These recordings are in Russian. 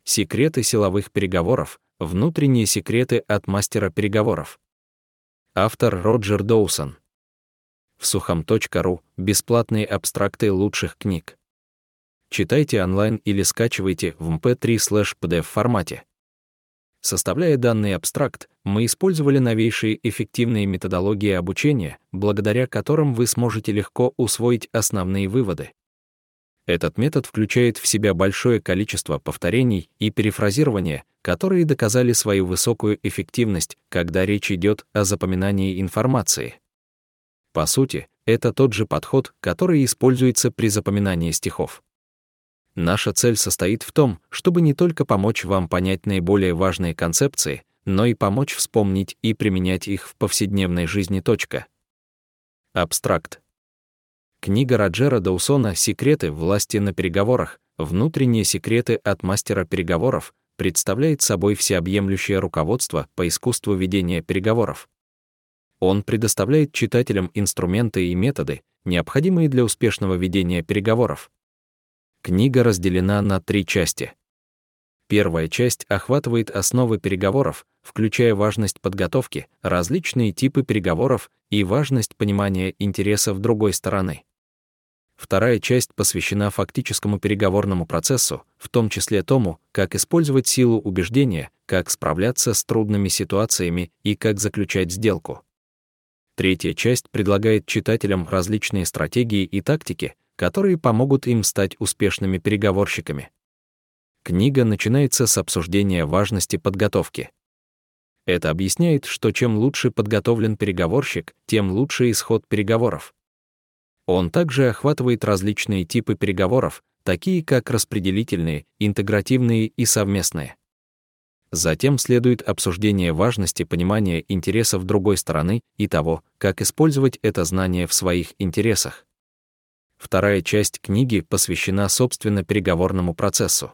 Секреты силовых переговоров. Внутренние секреты от мастера переговоров. Автор Роджер Доусон. В сухом.ру бесплатные абстракты лучших книг. Читайте онлайн или скачивайте в mp3/pdf формате. Составляя данный абстракт, мы использовали новейшие эффективные методологии обучения, благодаря которым вы сможете легко усвоить основные выводы. Этот метод включает в себя большое количество повторений и перефразирования, которые доказали свою высокую эффективность, когда речь идет о запоминании информации. По сути, это тот же подход, который используется при запоминании стихов. Наша цель состоит в том, чтобы не только помочь вам понять наиболее важные концепции, но и помочь вспомнить и применять их в повседневной жизни. Абстракт. Книга Роджера Доусона «Секреты власти на переговорах. Внутренние секреты от мастера переговоров» представляет собой всеобъемлющее руководство по искусству ведения переговоров. Он предоставляет читателям инструменты и методы, необходимые для успешного ведения переговоров. Книга разделена на 3 части. Первая часть охватывает основы переговоров, включая важность подготовки, различные типы переговоров и важность понимания интересов другой стороны. Вторая часть посвящена фактическому переговорному процессу, в том числе тому, как использовать силу убеждения, как справляться с трудными ситуациями и как заключать сделку. Третья часть предлагает читателям различные стратегии и тактики, которые помогут им стать успешными переговорщиками. Книга начинается с обсуждения важности подготовки. Это объясняет, что чем лучше подготовлен переговорщик, тем лучше исход переговоров. Он также охватывает различные типы переговоров, такие как распределительные, интегративные и совместные. Затем следует обсуждение важности понимания интересов другой стороны и того, как использовать это знание в своих интересах. Вторая часть книги посвящена собственно переговорному процессу.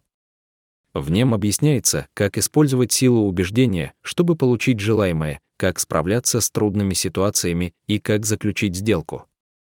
В нем объясняется, как использовать силу убеждения, чтобы получить желаемое, как справляться с трудными ситуациями и как заключить сделку.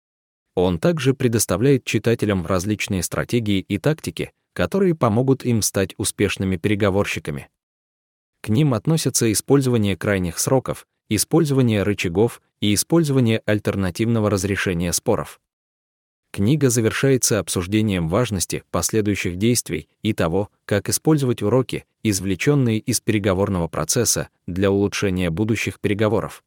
Он также предоставляет читателям различные стратегии и тактики, которые помогут им стать успешными переговорщиками. К ним относятся использование крайних сроков, использование рычагов и использование альтернативного разрешения споров. Книга завершается обсуждением важности последующих действий и того, как использовать уроки, извлеченные из переговорного процесса, для улучшения будущих переговоров.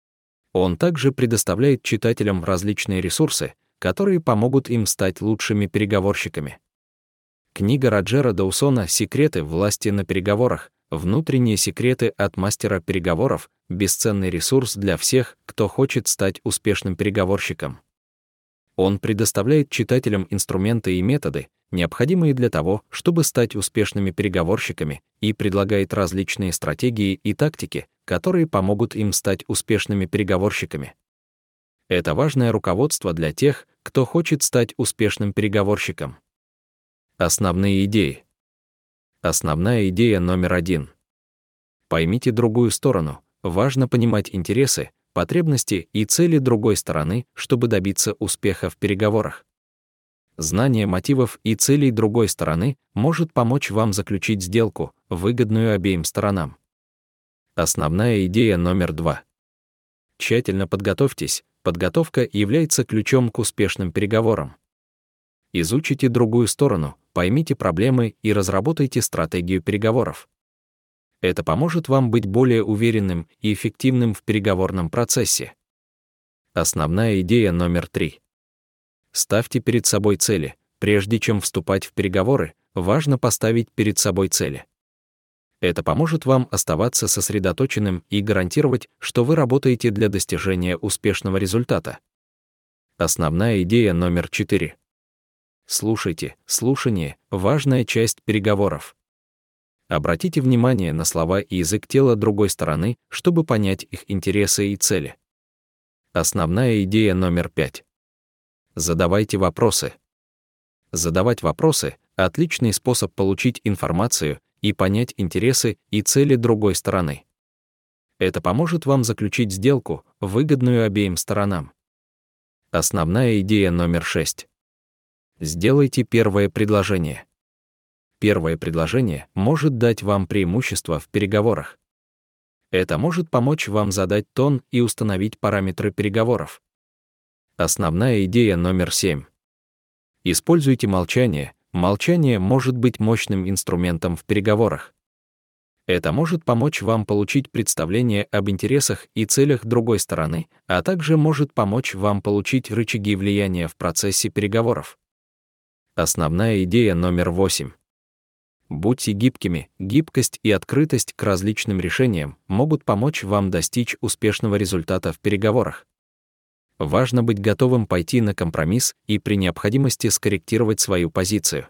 Он также предоставляет читателям различные ресурсы, которые помогут им стать лучшими переговорщиками. Книга Роджера Доусона «Секреты власти на переговорах. Внутренние секреты от мастера переговоров» — бесценный ресурс для всех, кто хочет стать успешным переговорщиком. Он предоставляет читателям инструменты и методы, необходимые для того, чтобы стать успешными переговорщиками, и предлагает различные стратегии и тактики, которые помогут им стать успешными переговорщиками. Это важное руководство для тех, кто хочет стать успешным переговорщиком. Основные идеи. Основная идея номер 1. Поймите другую сторону. Важно понимать интересы, потребности и цели другой стороны, чтобы добиться успеха в переговорах. Знание мотивов и целей другой стороны может помочь вам заключить сделку, выгодную обеим сторонам. Основная идея номер 2. Тщательно подготовьтесь. Подготовка является ключом к успешным переговорам. Изучите другую сторону, поймите проблемы и разработайте стратегию переговоров. Это поможет вам быть более уверенным и эффективным в переговорном процессе. Основная идея номер 3. Ставьте перед собой цели. Прежде чем вступать в переговоры, важно поставить перед собой цели. Это поможет вам оставаться сосредоточенным и гарантировать, что вы работаете для достижения успешного результата. Основная идея номер 4. Слушайте. Слушание — важная часть переговоров. Обратите внимание на слова и язык тела другой стороны, чтобы понять их интересы и цели. Основная идея номер 5. Задавайте вопросы. Задавать вопросы — отличный способ получить информацию и понять интересы и цели другой стороны. Это поможет вам заключить сделку, выгодную обеим сторонам. Основная идея номер 6. Сделайте первое предложение. Первое предложение может дать вам преимущество в переговорах. Это может помочь вам задать тон и установить параметры переговоров. Основная идея номер 7. Используйте молчание. Молчание может быть мощным инструментом в переговорах. Это может помочь вам получить представление об интересах и целях другой стороны, а также может помочь вам получить рычаги влияния в процессе переговоров. Основная идея номер 8. Будьте гибкими. Гибкость и открытость к различным решениям могут помочь вам достичь успешного результата в переговорах. Важно быть готовым пойти на компромисс и при необходимости скорректировать свою позицию.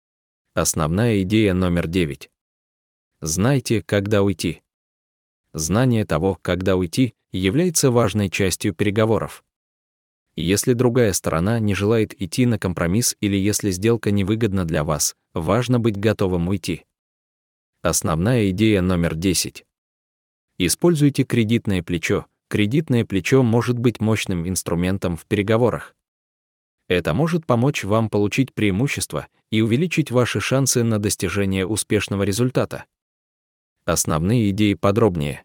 Основная идея номер 9. Знайте, когда уйти. Знание того, когда уйти, является важной частью переговоров. Если другая сторона не желает идти на компромисс или если сделка невыгодна для вас, важно быть готовым уйти. Основная идея номер 10. Используйте кредитное плечо. Кредитное плечо может быть мощным инструментом в переговорах. Это может помочь вам получить преимущество и увеличить ваши шансы на достижение успешного результата. Основные идеи подробнее.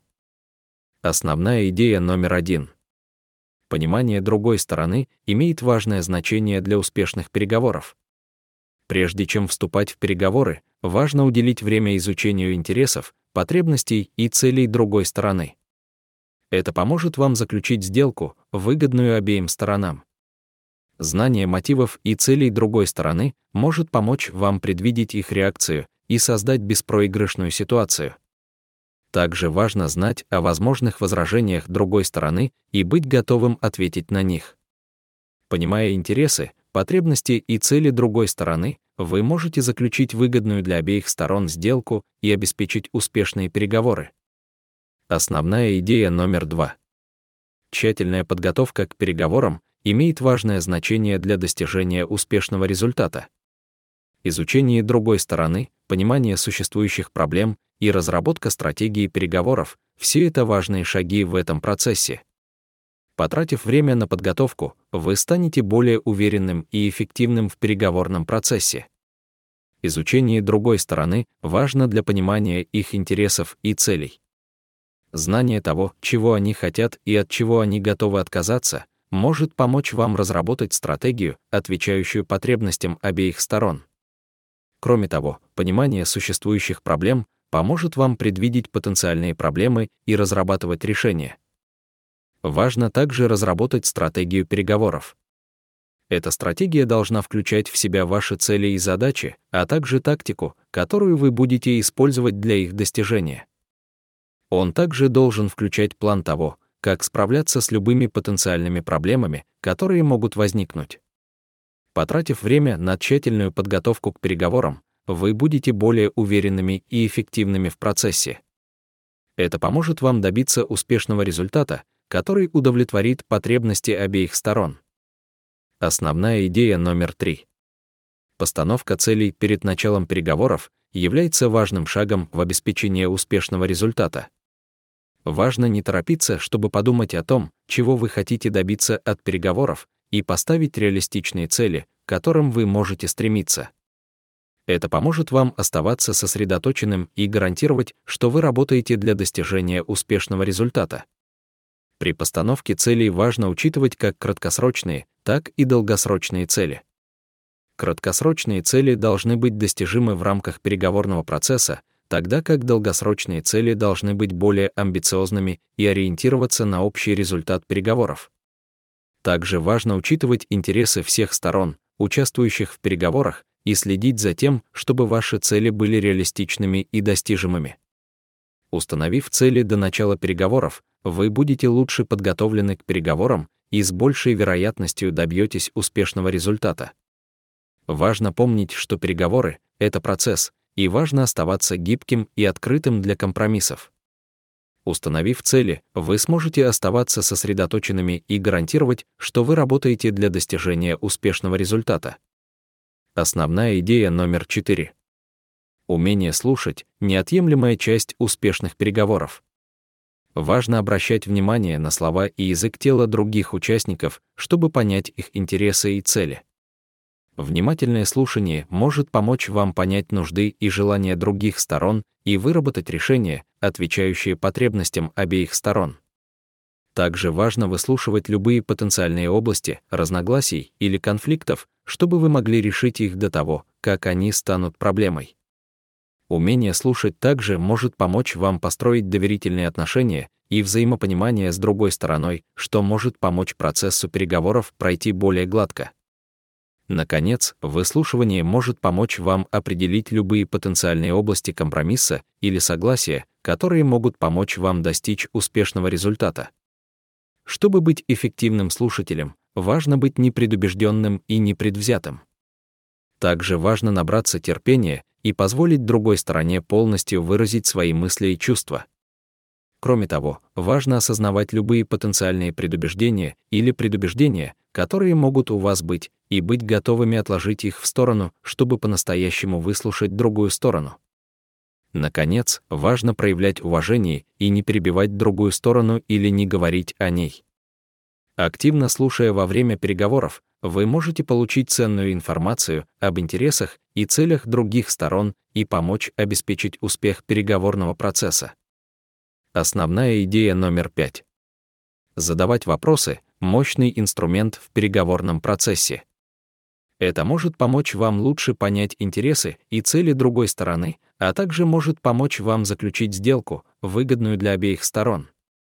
Основная идея номер 1. Понимание другой стороны имеет важное значение для успешных переговоров. Прежде чем вступать в переговоры, важно уделить время изучению интересов, потребностей и целей другой стороны. Это поможет вам заключить сделку, выгодную обеим сторонам. Знание мотивов и целей другой стороны может помочь вам предвидеть их реакцию и создать беспроигрышную ситуацию. Также важно знать о возможных возражениях другой стороны и быть готовым ответить на них. Понимая интересы, потребности и цели другой стороны, вы можете заключить выгодную для обеих сторон сделку и обеспечить успешные переговоры. Основная идея номер 2. Тщательная подготовка к переговорам имеет важное значение для достижения успешного результата. Изучение другой стороны, понимание существующих проблем и разработка стратегии переговоров — все это важные шаги в этом процессе. Потратив время на подготовку, вы станете более уверенным и эффективным в переговорном процессе. Изучение другой стороны важно для понимания их интересов и целей. Знание того, чего они хотят и от чего они готовы отказаться, может помочь вам разработать стратегию, отвечающую потребностям обеих сторон. Кроме того, понимание существующих проблем поможет вам предвидеть потенциальные проблемы и разрабатывать решения. Важно также разработать стратегию переговоров. Эта стратегия должна включать в себя ваши цели и задачи, а также тактику, которую вы будете использовать для их достижения. Он также должен включать план того, как справляться с любыми потенциальными проблемами, которые могут возникнуть. Потратив время на тщательную подготовку к переговорам, вы будете более уверенными и эффективными в процессе. Это поможет вам добиться успешного результата, который удовлетворит потребности обеих сторон. Основная идея номер 3. Постановка целей перед началом переговоров является важным шагом в обеспечении успешного результата. Важно не торопиться, чтобы подумать о том, чего вы хотите добиться от переговоров, и поставить реалистичные цели, к которым вы можете стремиться. Это поможет вам оставаться сосредоточенным и гарантировать, что вы работаете для достижения успешного результата. При постановке целей важно учитывать как краткосрочные, так и долгосрочные цели. Краткосрочные цели должны быть достижимы в рамках переговорного процесса, тогда как долгосрочные цели должны быть более амбициозными и ориентироваться на общий результат переговоров. Также важно учитывать интересы всех сторон, участвующих в переговорах, и следить за тем, чтобы ваши цели были реалистичными и достижимыми. Установив цели до начала переговоров, вы будете лучше подготовлены к переговорам и с большей вероятностью добьетесь успешного результата. Важно помнить, что переговоры — это процесс, и важно оставаться гибким и открытым для компромиссов. Установив цели, вы сможете оставаться сосредоточенными и гарантировать, что вы работаете для достижения успешного результата. Основная идея номер 4. Умение слушать — неотъемлемая часть успешных переговоров. Важно обращать внимание на слова и язык тела других участников, чтобы понять их интересы и цели. Внимательное слушание может помочь вам понять нужды и желания других сторон и выработать решения, отвечающие потребностям обеих сторон. Также важно выслушивать любые потенциальные области разногласий или конфликтов, чтобы вы могли решить их до того, как они станут проблемой. Умение слушать также может помочь вам построить доверительные отношения и взаимопонимание с другой стороной, что может помочь процессу переговоров пройти более гладко. Наконец, выслушивание может помочь вам определить любые потенциальные области компромисса или согласия, которые могут помочь вам достичь успешного результата. Чтобы быть эффективным слушателем, важно быть непредубежденным и непредвзятым. Также важно набраться терпения и позволить другой стороне полностью выразить свои мысли и чувства. Кроме того, важно осознавать любые потенциальные предубеждения или предубеждения, которые могут у вас быть, и быть готовыми отложить их в сторону, чтобы по-настоящему выслушать другую сторону. Наконец, важно проявлять уважение и не перебивать другую сторону или не говорить о ней. Активно слушая во время переговоров, вы можете получить ценную информацию об интересах и целях других сторон и помочь обеспечить успех переговорного процесса. Основная идея номер 5. Задавать вопросы – мощный инструмент в переговорном процессе. Это может помочь вам лучше понять интересы и цели другой стороны, а также может помочь вам заключить сделку, выгодную для обеих сторон.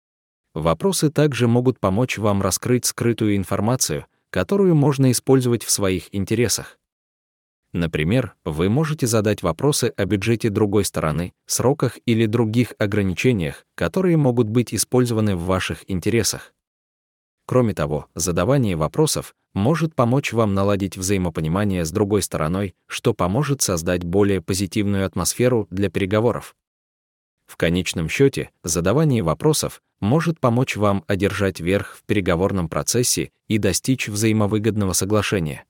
Вопросы также могут помочь вам раскрыть скрытую информацию, которую можно использовать в своих интересах. Например, вы можете задать вопросы о бюджете другой стороны, сроках или других ограничениях, которые могут быть использованы в ваших интересах. Кроме того, задавание вопросов может помочь вам наладить взаимопонимание с другой стороной, что поможет создать более позитивную атмосферу для переговоров. В конечном счете, задавание вопросов может помочь вам одержать верх в переговорном процессе и достичь взаимовыгодного соглашения.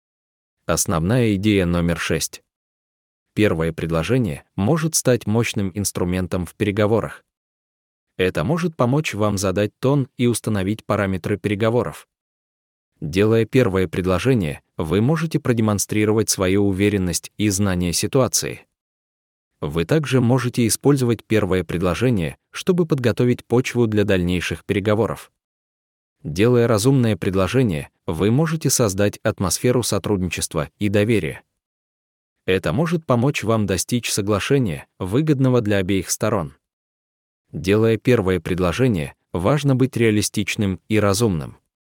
Основная идея номер 6. Первое предложение может стать мощным инструментом в переговорах. Это может помочь вам задать тон и установить параметры переговоров. Делая первое предложение, вы можете продемонстрировать свою уверенность и знание ситуации. Вы также можете использовать первое предложение, чтобы подготовить почву для дальнейших переговоров. Делая разумное предложение, вы можете создать атмосферу сотрудничества и доверия. Это может помочь вам достичь соглашения, выгодного для обеих сторон. Делая первое предложение, важно быть реалистичным и разумным.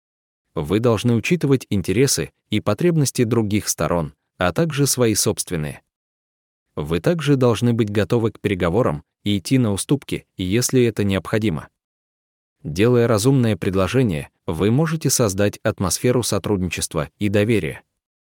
Вы должны учитывать интересы и потребности других сторон, а также свои собственные. Вы также должны быть готовы к переговорам и идти на уступки, если это необходимо. Делая разумное предложение, вы можете создать атмосферу сотрудничества и доверия.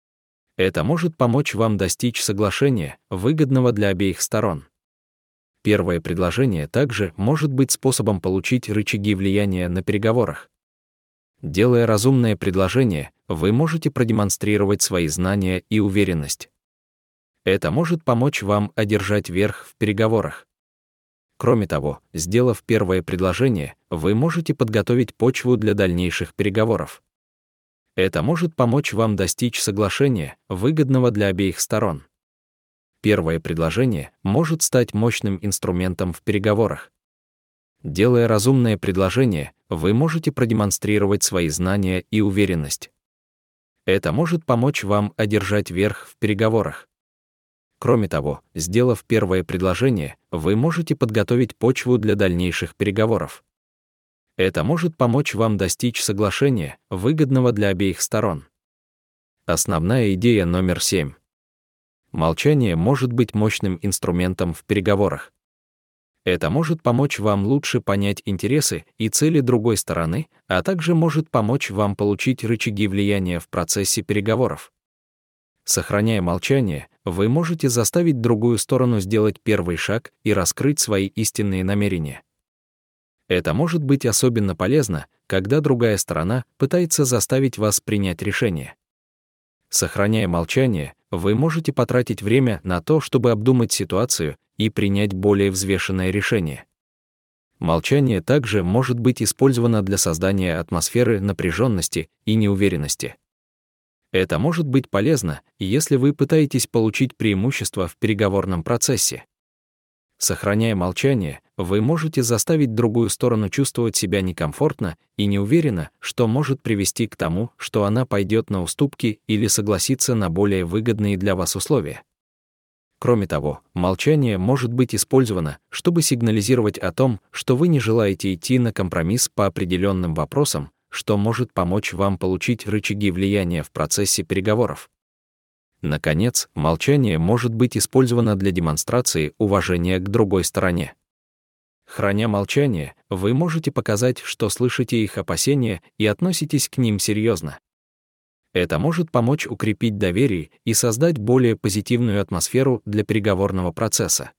Это может помочь вам достичь соглашения, выгодного для обеих сторон. Первое предложение также может быть способом получить рычаги влияния на переговорах. Делая разумное предложение, вы можете продемонстрировать свои знания и уверенность. Это может помочь вам одержать верх в переговорах. Кроме того, сделав первое предложение, вы можете подготовить почву для дальнейших переговоров. Это может помочь вам достичь соглашения, выгодного для обеих сторон. Первое предложение может стать мощным инструментом в переговорах. Делая разумное предложение, вы можете продемонстрировать свои знания и уверенность. Это может помочь вам одержать верх в переговорах. Кроме того, сделав первое предложение, вы можете подготовить почву для дальнейших переговоров. Это может помочь вам достичь соглашения, выгодного для обеих сторон. Основная идея номер 7. Молчание может быть мощным инструментом в переговорах. Это может помочь вам лучше понять интересы и цели другой стороны, а также может помочь вам получить рычаги влияния в процессе переговоров. Сохраняя молчание, вы можете заставить другую сторону сделать первый шаг и раскрыть свои истинные намерения. Это может быть особенно полезно, когда другая сторона пытается заставить вас принять решение. Сохраняя молчание, вы можете потратить время на то, чтобы обдумать ситуацию и принять более взвешенное решение. Молчание также может быть использовано для создания атмосферы напряженности и неуверенности. Это может быть полезно, если вы пытаетесь получить преимущество в переговорном процессе. Сохраняя молчание, вы можете заставить другую сторону чувствовать себя некомфортно и неуверенно, что может привести к тому, что она пойдет на уступки или согласится на более выгодные для вас условия. Кроме того, молчание может быть использовано, чтобы сигнализировать о том, что вы не желаете идти на компромисс по определенным вопросам, что может помочь вам получить рычаги влияния в процессе переговоров. Наконец, молчание может быть использовано для демонстрации уважения к другой стороне. Храня молчание, вы можете показать, что слышите их опасения и относитесь к ним серьезно. Это может помочь укрепить доверие и создать более позитивную атмосферу для переговорного процесса.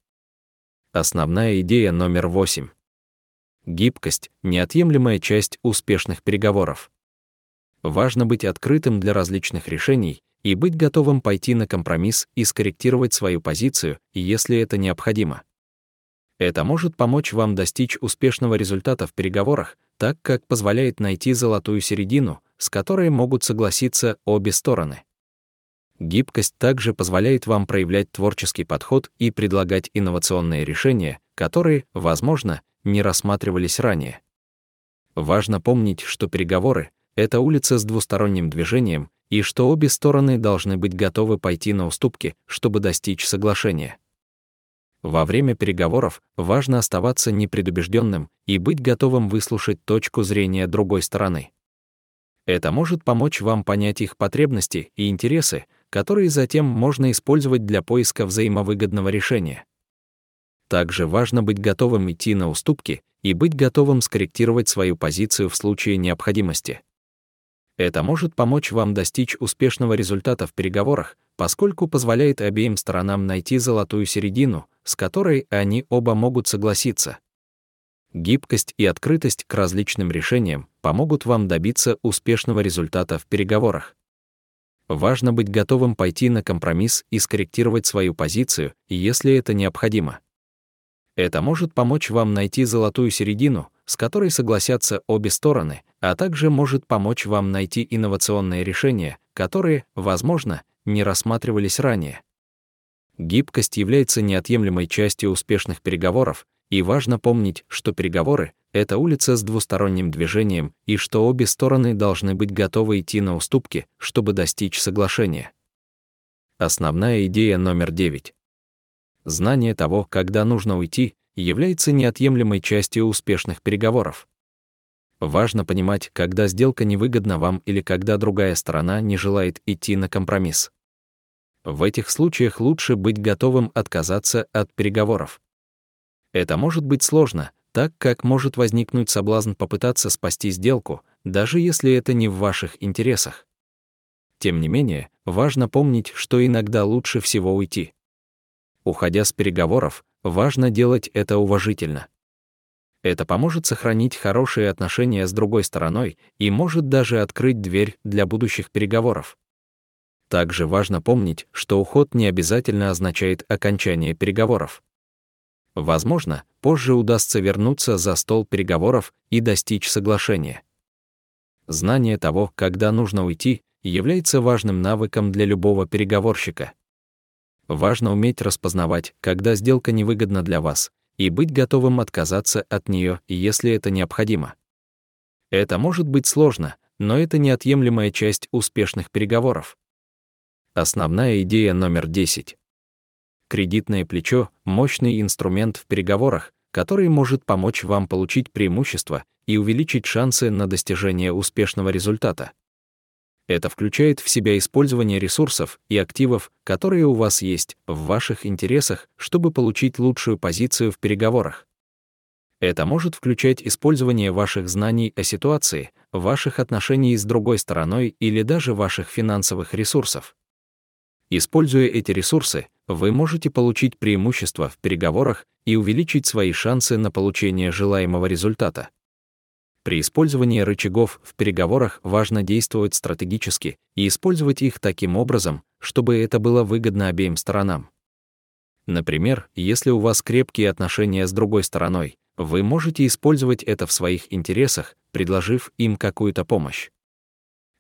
Основная идея номер 8. Гибкость — неотъемлемая часть успешных переговоров. Важно быть открытым для различных решений и быть готовым пойти на компромисс и скорректировать свою позицию, если это необходимо. Это может помочь вам достичь успешного результата в переговорах, так как позволяет найти золотую середину, с которой могут согласиться обе стороны. Гибкость также позволяет вам проявлять творческий подход и предлагать инновационные решения, которые, возможно, не рассматривались ранее. Важно помнить, что переговоры — это улица с двусторонним движением, и что обе стороны должны быть готовы пойти на уступки, чтобы достичь соглашения. Во время переговоров важно оставаться непредубежденным и быть готовым выслушать точку зрения другой стороны. Это может помочь вам понять их потребности и интересы, которые затем можно использовать для поиска взаимовыгодного решения. Также важно быть готовым идти на уступки и быть готовым скорректировать свою позицию в случае необходимости. Это может помочь вам достичь успешного результата в переговорах, поскольку позволяет обеим сторонам найти золотую середину, с которой они оба могут согласиться. Гибкость и открытость к различным решениям помогут вам добиться успешного результата в переговорах. Важно быть готовым пойти на компромисс и скорректировать свою позицию, если это необходимо. Это может помочь вам найти золотую середину, с которой согласятся обе стороны, а также может помочь вам найти инновационные решения, которые, возможно, не рассматривались ранее. Гибкость является неотъемлемой частью успешных переговоров, и важно помнить, что переговоры — это улица с двусторонним движением и что обе стороны должны быть готовы идти на уступки, чтобы достичь соглашения. Основная идея номер 9. Знание того, когда нужно уйти, является неотъемлемой частью успешных переговоров. Важно понимать, когда сделка невыгодна вам или когда другая сторона не желает идти на компромисс. В этих случаях лучше быть готовым отказаться от переговоров. Это может быть сложно, так как может возникнуть соблазн попытаться спасти сделку, даже если это не в ваших интересах. Тем не менее, важно помнить, что иногда лучше всего уйти. Уходя с переговоров, важно делать это уважительно. Это поможет сохранить хорошие отношения с другой стороной и может даже открыть дверь для будущих переговоров. Также важно помнить, что уход не обязательно означает окончание переговоров. Возможно, позже удастся вернуться за стол переговоров и достичь соглашения. Знание того, когда нужно уйти, является важным навыком для любого переговорщика. Важно уметь распознавать, когда сделка невыгодна для вас, и быть готовым отказаться от нее, если это необходимо. Это может быть сложно, но это неотъемлемая часть успешных переговоров. Основная идея номер 10. Кредитное плечо — мощный инструмент в переговорах, который может помочь вам получить преимущество и увеличить шансы на достижение успешного результата. Это включает в себя использование ресурсов и активов, которые у вас есть, в ваших интересах, чтобы получить лучшую позицию в переговорах. Это может включать использование ваших знаний о ситуации, ваших отношений с другой стороной или даже ваших финансовых ресурсов. Используя эти ресурсы, вы можете получить преимущество в переговорах и увеличить свои шансы на получение желаемого результата. При использовании рычагов в переговорах важно действовать стратегически и использовать их таким образом, чтобы это было выгодно обеим сторонам. Например, если у вас крепкие отношения с другой стороной, вы можете использовать это в своих интересах, предложив им какую-то помощь.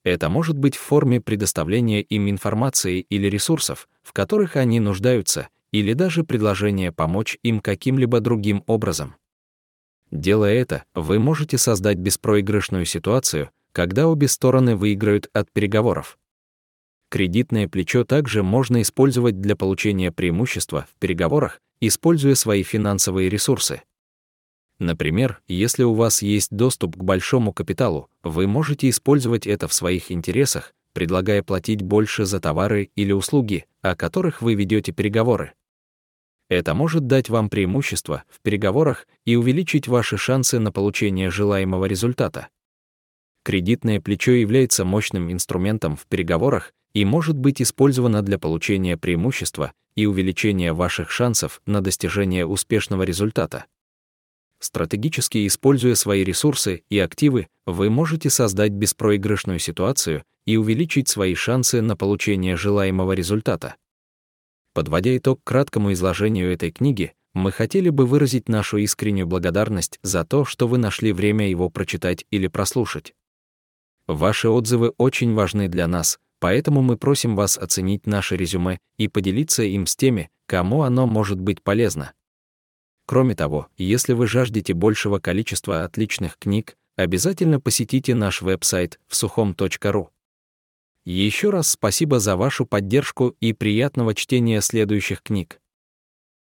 Это может быть в форме предоставления им информации или ресурсов, в которых они нуждаются, или даже предложения помочь им каким-либо другим образом. Делая это, вы можете создать беспроигрышную ситуацию, когда обе стороны выиграют от переговоров. Кредитное плечо также можно использовать для получения преимущества в переговорах, используя свои финансовые ресурсы. Например, если у вас есть доступ к большому капиталу, вы можете использовать это в своих интересах, предлагая платить больше за товары или услуги, о которых вы ведете переговоры. Это может дать вам преимущество в переговорах и увеличить ваши шансы на получение желаемого результата. Кредитное плечо является мощным инструментом в переговорах и может быть использовано для получения преимущества и увеличения ваших шансов на достижение успешного результата. Стратегически используя свои ресурсы и активы, вы можете создать беспроигрышную ситуацию и увеличить свои шансы на получение желаемого результата. Подводя итог краткому изложению этой книги, мы хотели бы выразить нашу искреннюю благодарность за то, что вы нашли время его прочитать или прослушать. Ваши отзывы очень важны для нас, поэтому мы просим вас оценить наше резюме и поделиться им с теми, кому оно может быть полезно. Кроме того, если вы жаждете большего количества отличных книг, обязательно посетите наш веб-сайт всухом.ру. Еще раз спасибо за вашу поддержку и приятного чтения следующих книг.